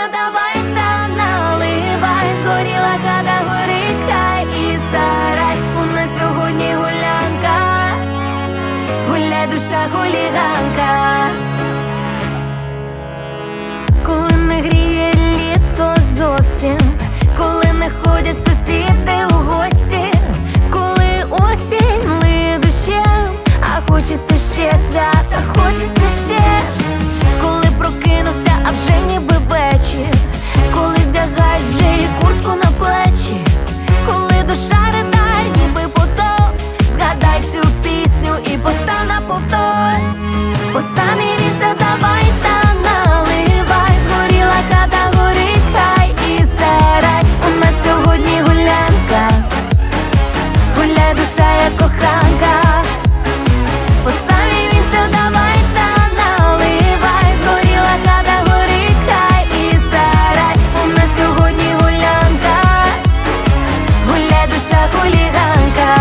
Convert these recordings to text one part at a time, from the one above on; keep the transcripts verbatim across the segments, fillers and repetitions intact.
давай та наливай, згоріла хата, горить хай і сарай. У нас сьогодні гулянка, гуляй, душа хуліганка. Коли не гріє літо зовсім, коли не ходять сусіди у гості, коли осінь лиє дощем, а хочеться ще свята, хочеться ще. Коли прокинувся, а вже ніби вечір, коли вдягаєш вже і куртку на плечі, коли душа ридає, ніби потоп, згадай цю пісню і постав на повтор. По самій віце давай та наливай, згоріла хата, горить хай і сарай. У нас сьогодні гулянка, гуляй, душа як коханка. По самій віце давай та наливай, згоріла хата, горить хай і сарай. У нас сьогодні гулянка, гуляй, душа хуліганка.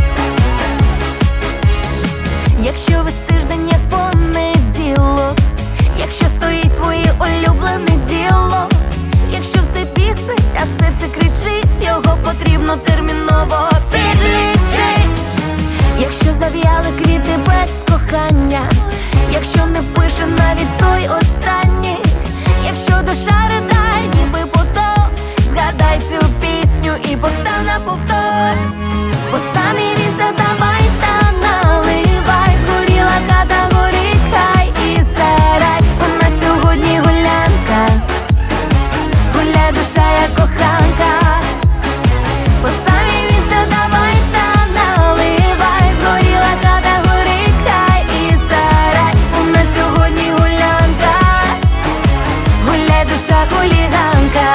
Якщо весь тиждень як понеділок, якщо стоїть твоє улюблене діло, якщо все бісить, а серце кричить, його потрібно терміново підлічить. Якщо зав'яли квіти без кохання, якщо не пише навіть той останній, якщо душа ридає, ніби потоп, згадай цю пісню і постав на повтор. По самій віце давай та наливай, згоріла хата, горить хай і сарай. У нас сьогодні гулянка, гуляй, душа як коханка. По самій віце давай та наливай, згоріла хата, горить хай і сарай. У нас сьогодні гулянка, гуляй, душа хуліганка.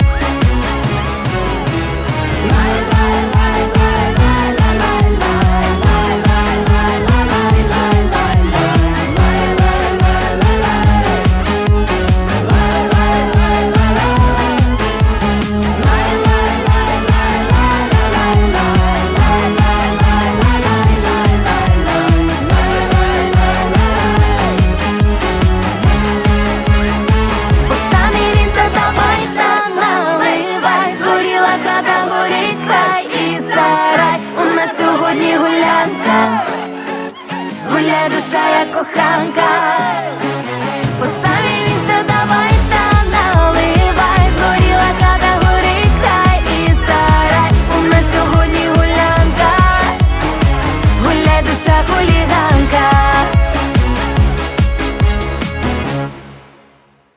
По самій віце давай та наливай, згоріла хата, горить хай і сарай. У нас сьогодні гулянка, гуляй, душа як коханка.